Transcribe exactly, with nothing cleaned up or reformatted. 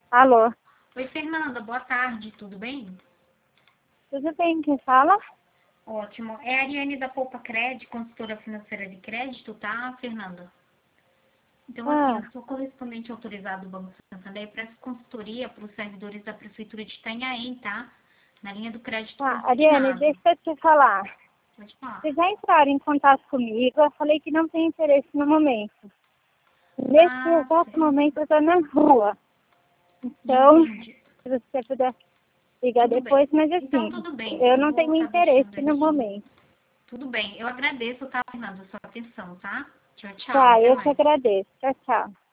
Alô? Oi, Fernanda, boa tarde, tudo bem? Tudo bem, quem fala? Ótimo. É a Ariane da Poupa Cred, consultora financeira de crédito, tá, Fernanda? Então, assim, Ah, eu sou correspondente autorizado do Banco Santander e presto consultoria para os servidores da Prefeitura de Itanhaém, tá? Na linha do crédito ah, Ariane, consignado. deixa eu te falar. Pode falar. Vocês já entraram em contato comigo, eu falei que não tem interesse no momento. Nesse Ah, exato certo. momento eu estou na rua. Então, Entendi. se você puder ligar Tudo bem. depois, mas Então, assim, tudo bem. eu Eu não vou tenho estar deixando interesse no aqui. momento. Tudo bem. Eu agradeço, tá, Fernanda, a sua atenção, tá? Tchau, tchau. Tá, Até eu te mais. agradeço. Tchau, tchau.